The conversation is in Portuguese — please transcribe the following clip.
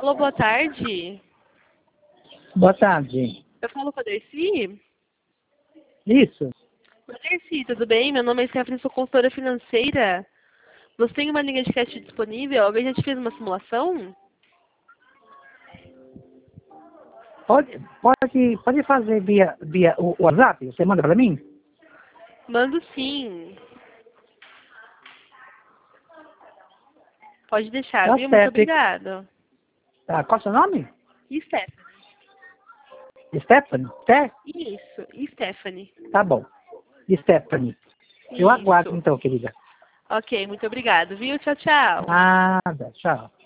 Alô, boa tarde. Boa tarde. Eu falo com a Dercy? Isso. Oi, Dercy, tudo bem? Meu nome é Stephanie, sou consultora financeira. Você tem uma linha de crédito disponível? Alguém já te fez uma simulação? Pode fazer via o WhatsApp? Você manda para mim? Mando sim. Pode deixar, Tá viu? Muito certo. obrigada. Tá, qual é o seu nome? E Stephanie? Stephanie? Isso, Stephanie. Tá bom. Stephanie. Eu aguardo Isso. então, querida. Ok, muito obrigada, viu? Tchau, tchau. Nada. Tchau.